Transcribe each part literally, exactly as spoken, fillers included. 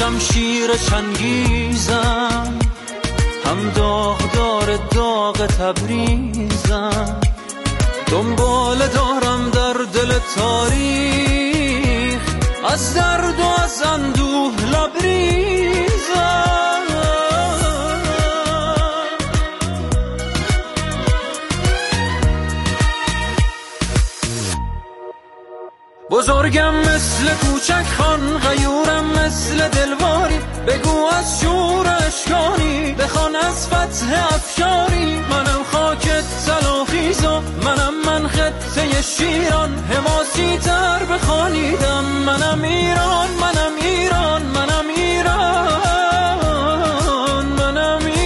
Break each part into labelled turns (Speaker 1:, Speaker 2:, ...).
Speaker 1: شمشیر چنگیزم، هم داغدار داغ تبریزم. دنبال دارم در دل تاریخ، از درد و از اندوه لبریزم. بزرگم مثل کوچک خان، غیورم مثل دلواری. بگو از شور اشکانی، بخوان از فتح افشاری. منم خاک طلاخیزا، منم من خطه شیران. حماسی تر بخوانیدم، منم ایران، منم ایران، منم ایران، منم ایران.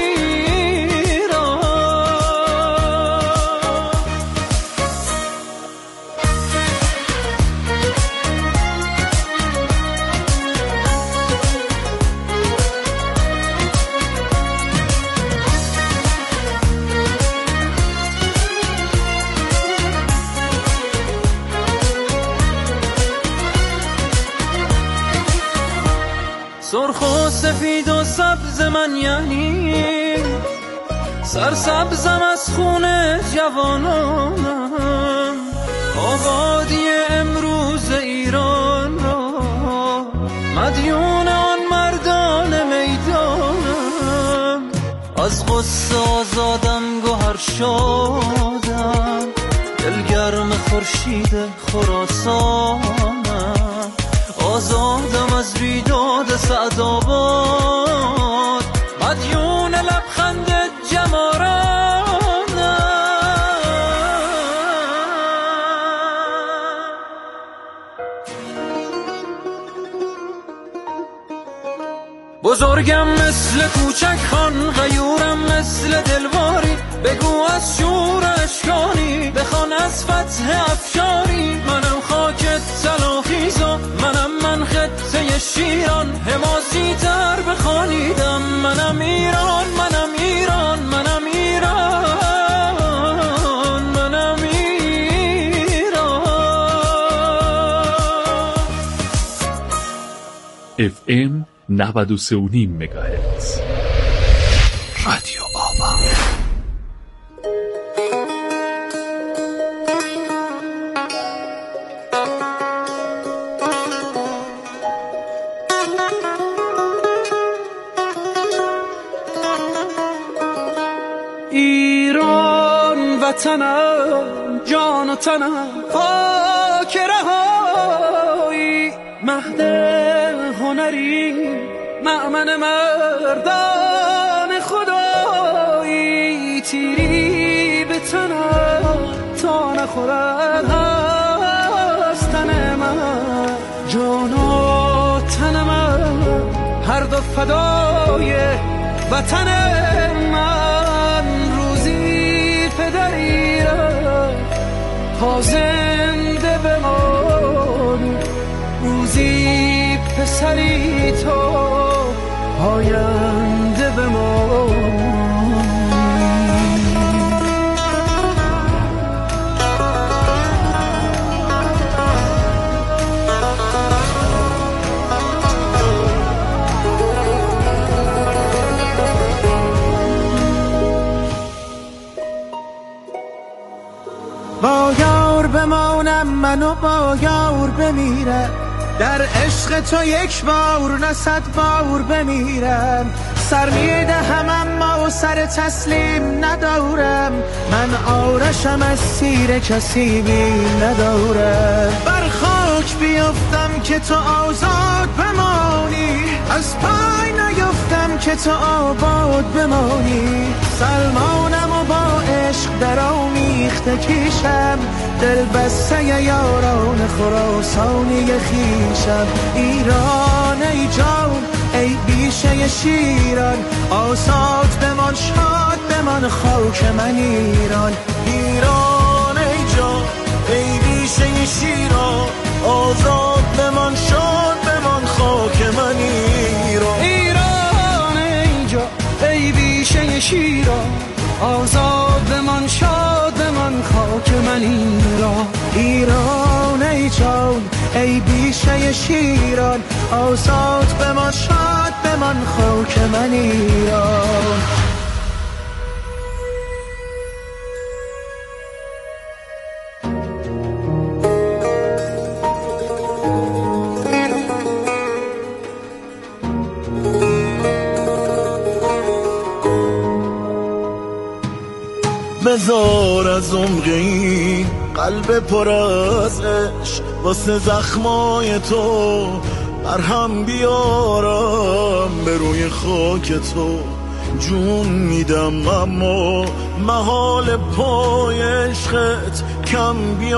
Speaker 1: سرخ و سفید و سبز من یعنی سرسبزم از خون جوانانم. آبادی امروز ایران را مدیون آن مردان میدانم. از غصه آزادم گوهر شادم، دلگرم خورشید خراسانم. آزادم از بیداد سعدآباد، مدیون لبخند جمارانم. بزرگم مثل کوچک خان، غیورم مثل دلواری. بگو از شور اشکانی، بخوان از فتح افشاری. منم خاک طلاخیزا، منم من خطه شیران. حماسی تر بخوانیدم، منم ایران، منم ایران، منم ایران، منم ایران.
Speaker 2: اف ام نود و سه و نیم مگاهرتز رادیو آوا.
Speaker 1: ایران وطنم، جان و تنم، خاک رهایی. مهد هنری، مأمن مردان خدایی. تیری به تنم تا نخورد از تن من. جان و تن من هر دو فدای وطن من. روزی پدری تا زنده بمانی، روزی پسری تو آینده بمانی.
Speaker 3: با یار بمانم من و با یار بمیرم، در عشق تو یک بار نه صد بار بمیرم. سر میدهم اما سر تسلیم ندارم، من آرشم از سیر کسی بیم ندارم. بر خاک بیفتم که تو آزاد بمانی، از پای نیفتم که تو آباد بمانی. سلمانم و با عشق در آمیخته کیشم، دل بسته یاران خراسانی خیشم. ایران ای جان ای بیشه شیران، آزاد بمان شاد بمان خاک من ایران. ایران ای جان ای بیشه شیران، آزاد بمان شاد بمان خاک من ایران. ایران ای جان ای بیشه شیران، آزاد بمان شاد بمان خاک من ایران. ایران ای جان ای بیشه شیران، آزاد بمان، شاد بمان خاک من ایران.
Speaker 4: بذار از عمق این قلب پر از عشق واسه زخمای تو برهم بیارم، به روی خاک تو جون میدم اما محال پای عشقت کم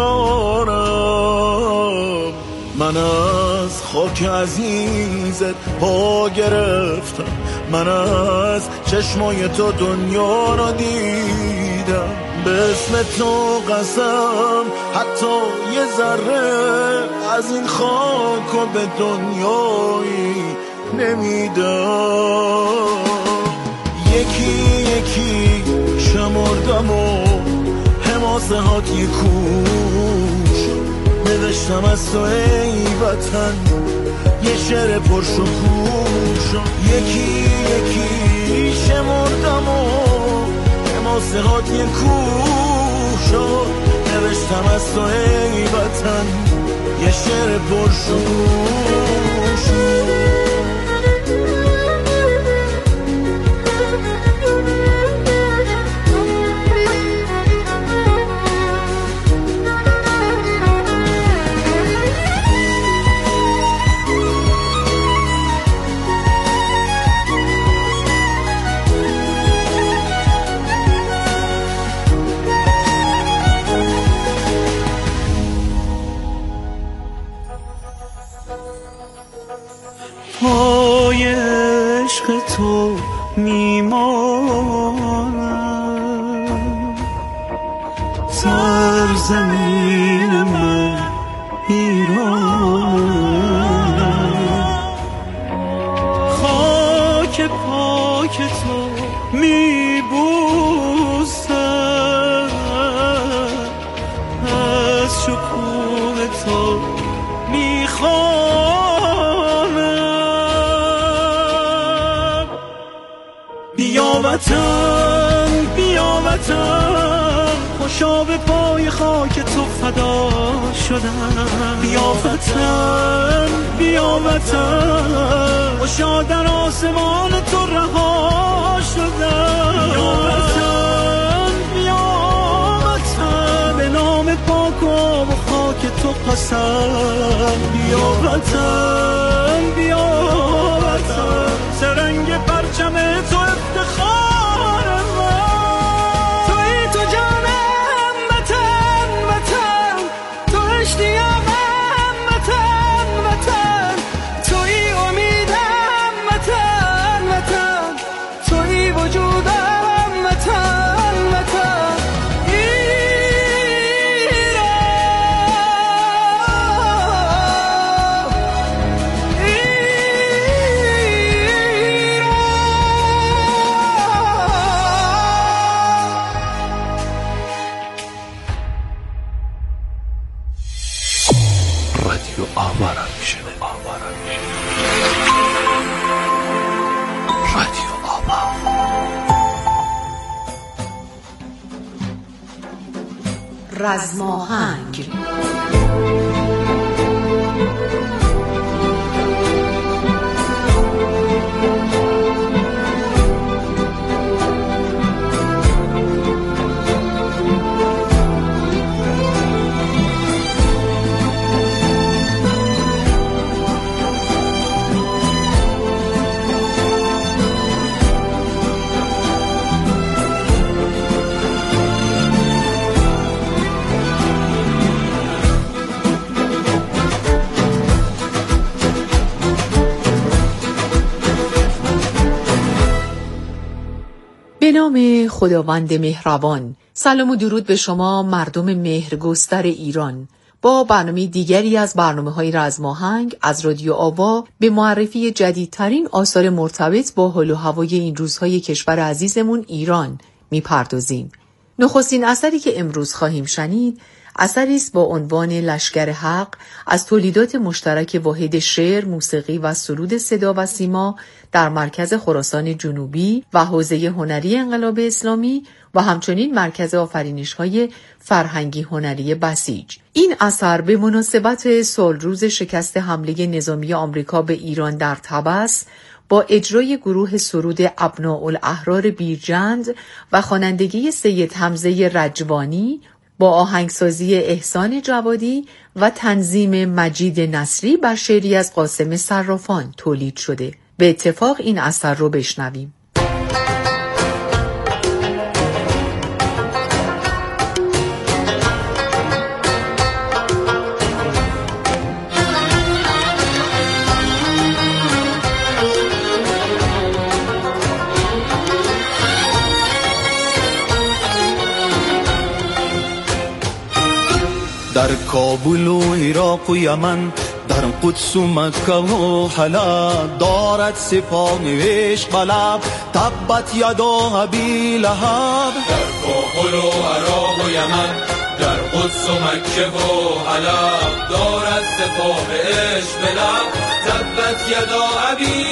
Speaker 4: بیارم. من از خاک عزیزت پا گرفتم، من از چشمای تو دنیا را دیدم، به اسم تو قسم حتی یه ذره از این خاک و به دنیایی نمیدم. یکی یکی شمردم و حماسه هات یه کوش نوشتم از تو ای وطن یه شعر پرشکوش. یکی یکی شمردم و حماسه هات یه کوش نوشتم از تو ای وطن یه شعر پرشکوش.
Speaker 3: پای عشق تو میمانم، سرزمین من ایرانم، خاک پاک تو میبوسم، از شکوه تو میخوام. بیا وطن بیا وطن، خوشا به پای خاک تو فدا شدم. بیا وطن بیا وطن، خوشا در آسمان تو رها شدم. بیا وطن بیا وطن، به نام پاک و آب و خاک تو قسم. بیا وطن بیا وطن، سرنگ پرچم تو افتخار من. توی تو جانم وطن وطن، تو اشتیاقم وطن وطن، توی امیدم وطن وطن، توی وجودم وطن وطن.
Speaker 2: رادیو آوارم میشه آوارم میشه رادیو آوا.
Speaker 5: رزماهنگ
Speaker 6: به نام خداوند مهربان. سلام و درود به شما مردم مهرگستر ایران. با برنامه دیگری از برنامه‌های رزماهنگ از رادیو آوا به معرفی جدیدترین آثار مرتبط با حال و هوای این روزهای کشور عزیزمون ایران میپردازیم. نخستین اثری که امروز خواهیم شنید اثری است با عنوان لشکر حق از تولیدات مشترک واحد شعر، موسیقی و سرود صدا و سیما در مرکز خراسان جنوبی و حوزه هنری انقلاب اسلامی و همچنین مرکز آفرینش‌های فرهنگی هنری بسیج. این اثر به مناسبت سالروز شکست حمله نظامی آمریکا به ایران در طبس با اجرای گروه سرود ابناءالاحرار بیرجند و خوانندگی سید حمزه رجوانی با آهنگسازی احسان جوادی و تنظیم مجید نصری بر شعری از قاسم صرافان تولید شده. به اتفاق این اثر رو بشنویم.
Speaker 4: در کابل و عراق و یمن، در قدس و مکه و حلب، دارد سپاه نوشت بلب تبت یدا ابی لهب.
Speaker 1: در کابل و عراق و یمن، در قدس و مکه و حلب، دارد سپاه عشق بلب تبت یدا ابی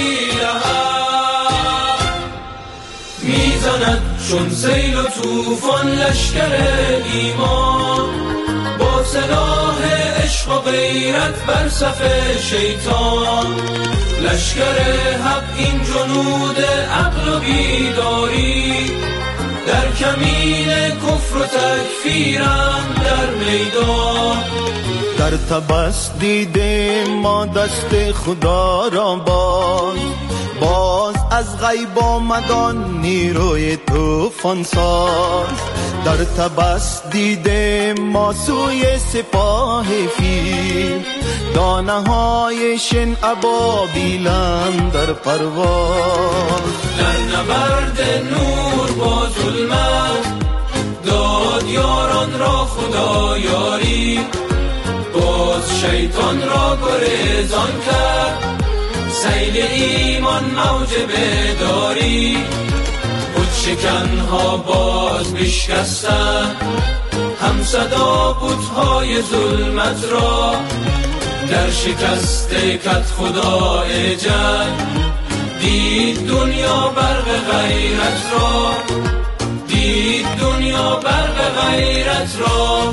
Speaker 1: لهب. میزند چون سیل و طوفان لشکر ایمان، با سلاح عشق و غیرت بر صف شیطان. لشکر حق این جنود عقل و بیداری، در کمین کفر و تکفیرم در میدان.
Speaker 4: در طبس دیده ما دست خدا را باز، باز از غیب آمدان نیروی طوفان ساز. در طبس دیده ما سوی سپاه فیل، دانه های شن ابابیلند در پرواز.
Speaker 1: در نبرد نور با ظلمت داد یاران را خدا یاری، باز شیطان را گریزان کرد سیل ایمان موج بیداری. بود شکنها باز بشکستن هم صدا بتهای ظلمت را، در شکست کت خدای جنگ دید دنیا برق غیرت را، دید دنیا برق غیرت را.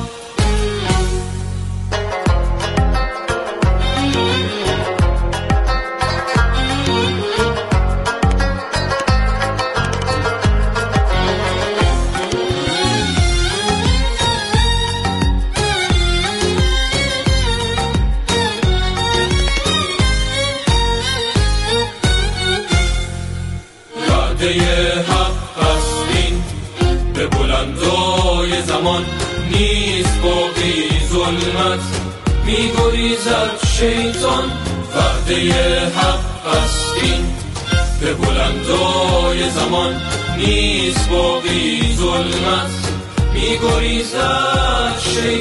Speaker 1: نیست باقی ظلمت میگریزد شیطان، وعده حق است این به بلندای زمان. نیست باقی ظلمت میگریزد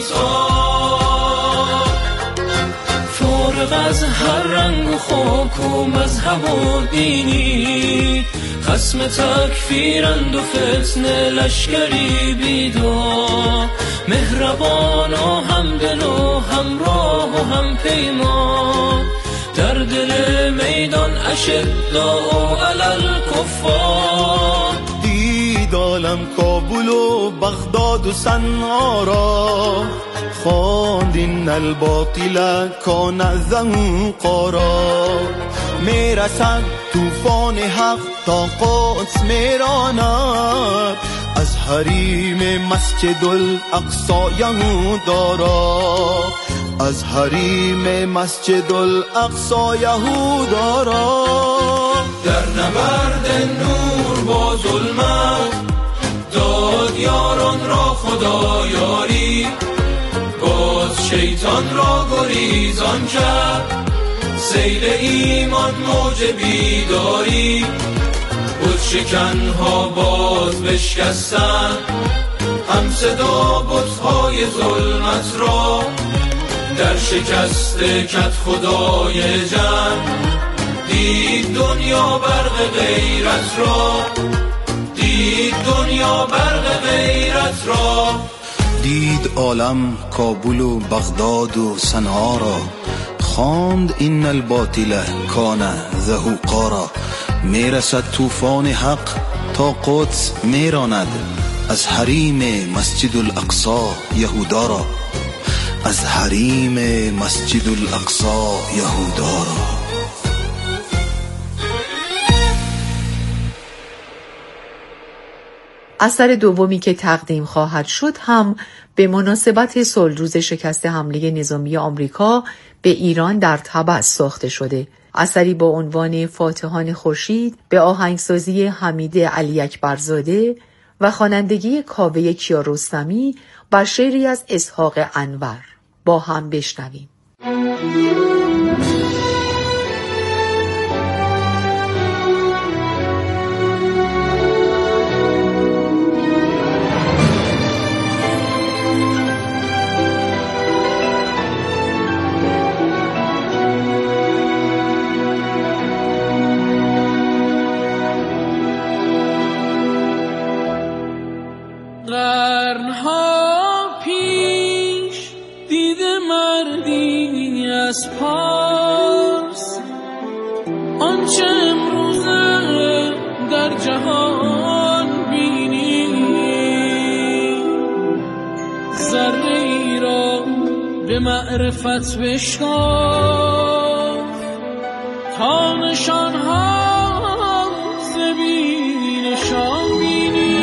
Speaker 1: شیطان. فارغ از هر رنگ و خاک و مذهب و دینی، خصم تکفیرند و فتنه لشکری بیدار. مهربان و همدل و همراه و هم پیمان، در دل میدان اشداء علی الکفار.
Speaker 4: دید عالم کابل و بغداد و صنعا را، خواند این الباطل کان زهوقا. میرسد طوفان حق تا قدس میراند، از حریم مسجد الاقصی یهودارا، از حریم مسجد الاقصی یهودارا.
Speaker 1: در نبرد نور با ظلمت داد یاران را خدا یاری، باز شیطان را گریزان کرد سیل ایمان موج بیداری. بود شکنها باز بشکستن هم صدا بتهای ظلمت را، در شکست کت خدای جنگ دید دنیا برق غیرت را، دید دید دنیا برق غیرت را،
Speaker 4: دید عالم کابل و بغداد و صنعا را، خواند این الباطل کان زهوقا را. میرسد طوفان حق تا قدس میراند، از حریم مسجد الاقصی یهودا را، از حریم مسجد الاقصی یهودا را.
Speaker 6: اثر دومی که تقدیم خواهد شد هم به مناسبت صلح‌روز شکست حمله نظامی آمریکا به ایران در تبع ساخته شده. اثری با عنوان فاتحان خورشید به آهنگسازی حمید علی اکبرزاده و خوانندگی کاوه کیارستمی بر شعری از اسحاق انور. با هم بشنویم.
Speaker 1: از پارس آنچه امروزه در جهان بینی، ذره ای را به معرفت بشکاف تا نشانها ز بی نشان بینی.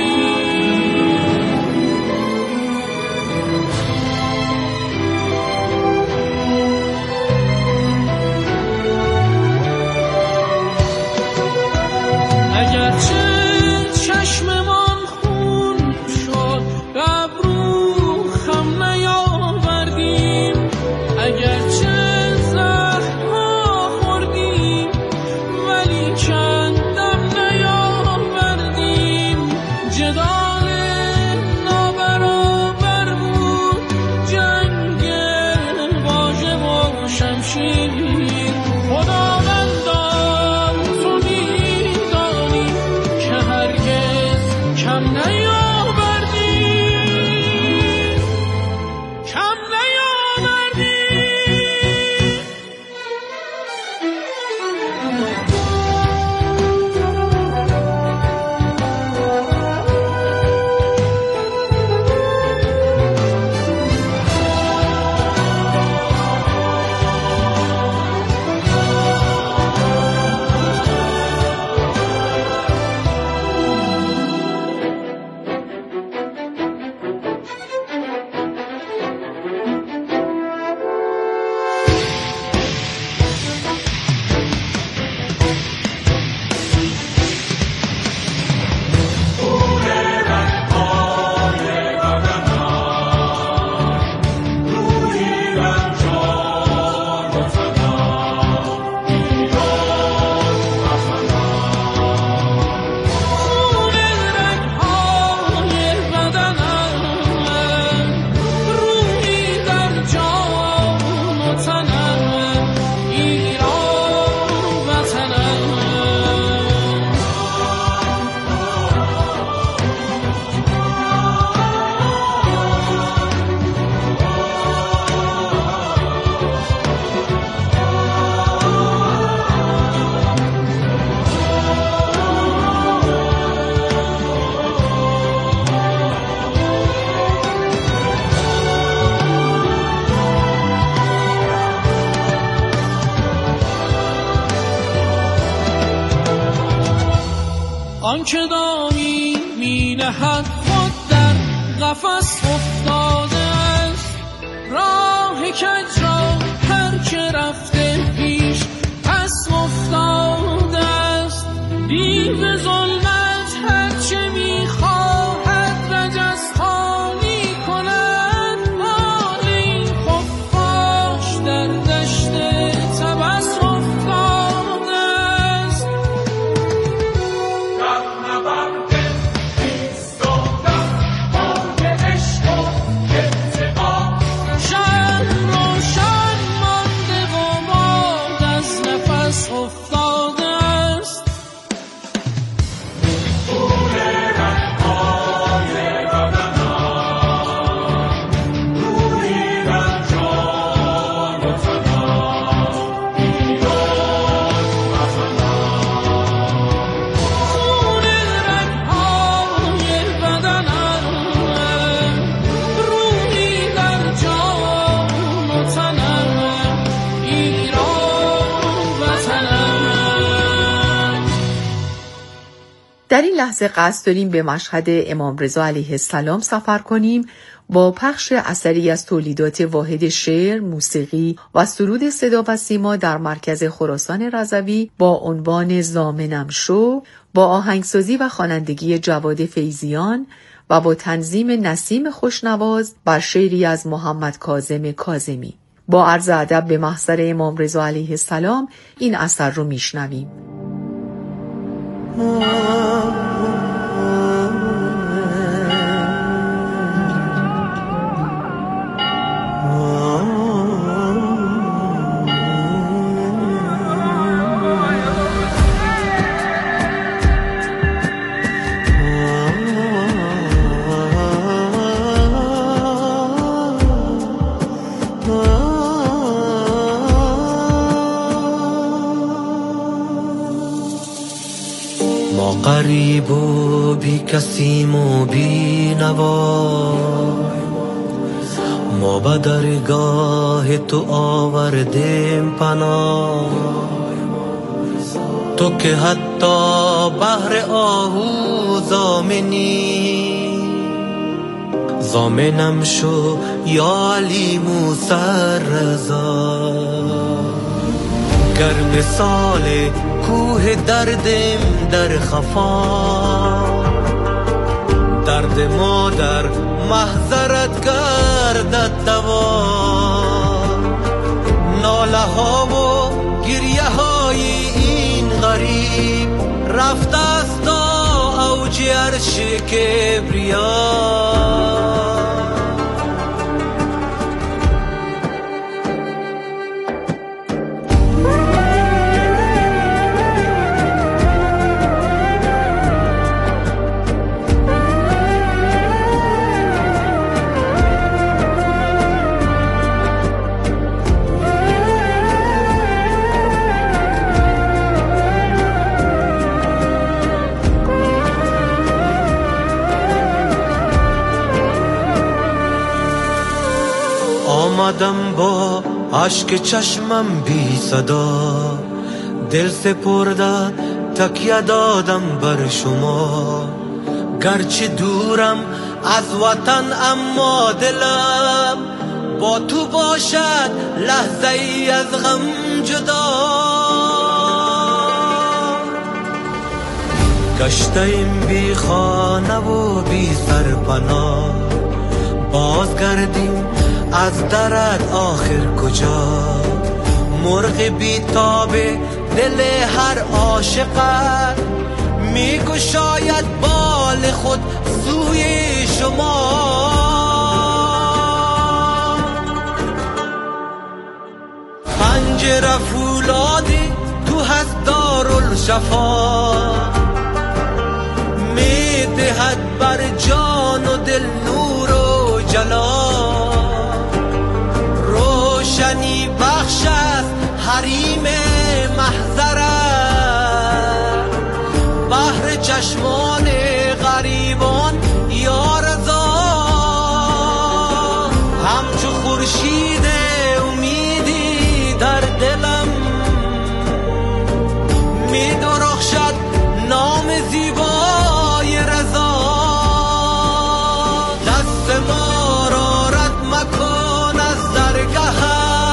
Speaker 1: آنچه دامی می نهد خود در قفس افتاده است، راه کج را هر که رفته پیش پس افتاده است. دیو ظلمت هر چه می خواهد رجزخوانی کند، مال این خفاش در دشت تبس افتاده است. شهر روشن مانده و باد از نفس افتاده است.
Speaker 6: در این لحظه قصد داریم به مشهد امام رضا علیه السلام سفر کنیم با پخش اثری از تولیدات واحد شعر، موسیقی و سرود صدا و سیما در مرکز خراسان رضوی با عنوان ضامنم شو، با آهنگسازی و خوانندگی جواد فیضیان و با تنظیم نسیم خوشنواز بر شعری از محمد کاظم کاظمی. با عرض ادب به محضر امام رضا علیه السلام این اثر رو میشنویم.
Speaker 5: غریب و بی کسیم و بی نوا، ما به درگاه تو آوردیم پناه. تو که حتی بحر آهو ضامنی، ضامنم شو یا علی موسی رضا. گر مثال کوه دردم در خفا، درد ما در محضرت گردد دوا. ناله ها و گریه های این غریب رفته است تا اوج عرش کبریا. آمدم با اشک چشمم بی صدا، دل سپرده تکیه دادم بر شما. گرچه دورم از وطن اما دلم با تو باشد لحظه ای از غم جدا. گشتیم بی خانه و بی سرپناه، باز گردیم از درت آخر کجا. مرغ بیتاب دل هر عاشقت میگو شاید بال خود سوی شما. پنجره فولادی تو هست دارالشفا، میدهد بر جان و دل نور و جلال. روشنی بخش است حریم محضرت، بحر چشمان غریبان یا رضا. همچو خورشید امیدی در دلم می درخشد نام زیبای رضا. دست ما را رد مکن از درگاه،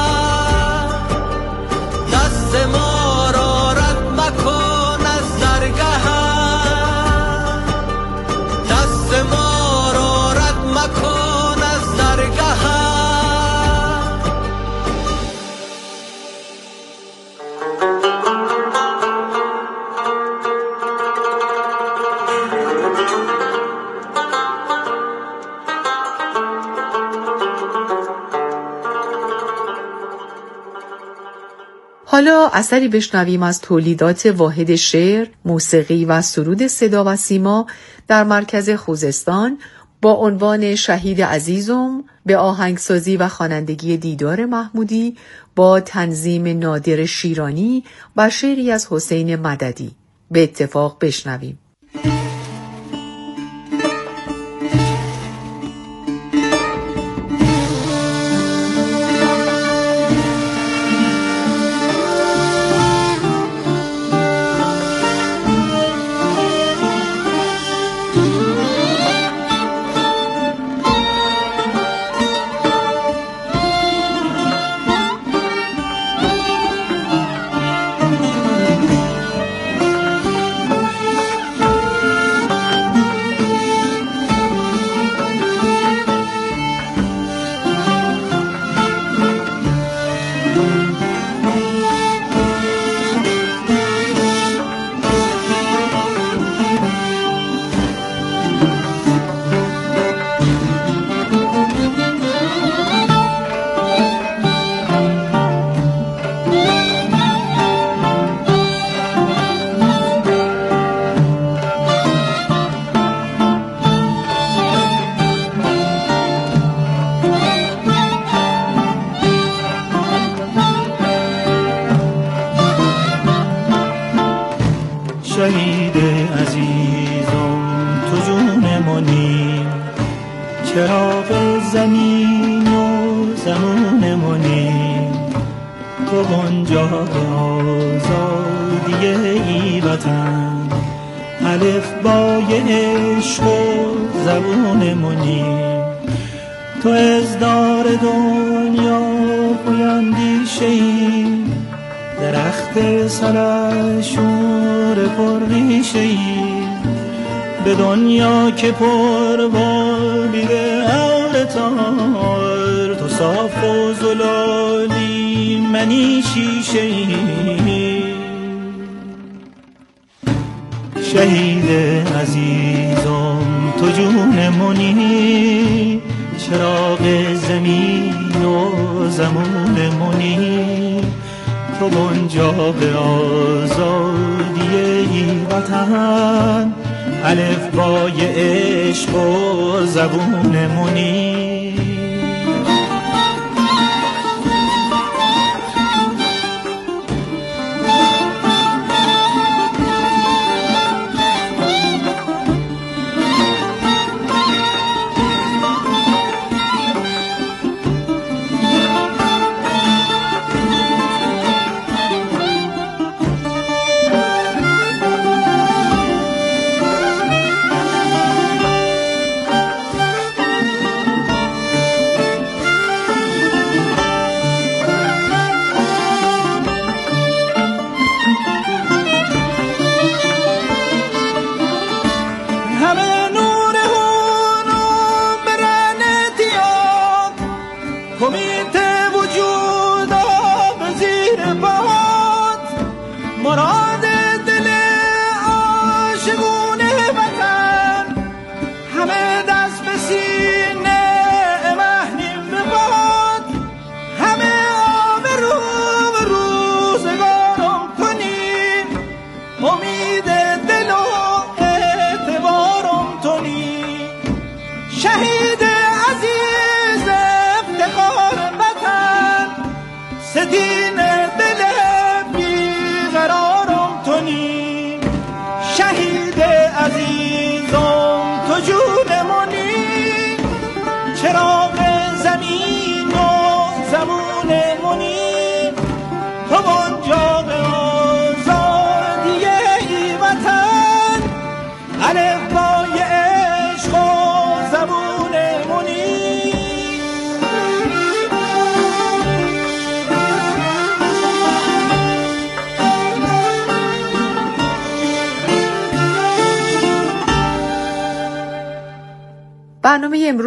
Speaker 5: دست ما را رد مکن از درگاه، دست ما را رد مکن از درگاه.
Speaker 6: حالا اثری بشنویم از تولیدات واحد شعر، موسیقی و سرود صدا و سیما در مرکز خوزستان با عنوان شهید عزیزم، به آهنگسازی و خوانندگی دیدار محمودی با تنظیم نادر شیرانی و شعری از حسین مددی. به اتفاق بشنویم.
Speaker 4: چراغ زمین و زمان منی، تو بنجاب آزادی ای وطن، الف بای عشق و زبون منی، تو ازدار دنیا پویندیشه ای، درخت سرشور پر ریشه ای، به دنیا که پر بالیده ابر تار، تو صاف و زلالی منی شیشه ای. شهید عزیزم تو جون منی، چراغ زمین و زمان منی، تو بنجاب آزادی ای وطن، الف بای عشق و زبون منی. مراد دل عاشقونه وطن، همه دست به سینه مهنیم به باد، همه آبرو و روزگارم کنیم، امید دل و اعتبارم کنیم. شهید عزیز افتخار وطن، ستین دل قرارم تونی، شهید عزیزم تو جون منی، چراغ زمین و زبون منی، تو بنجاب آزادی ای وطن، الف بای عشق و زبون منی.
Speaker 6: برنامه امروز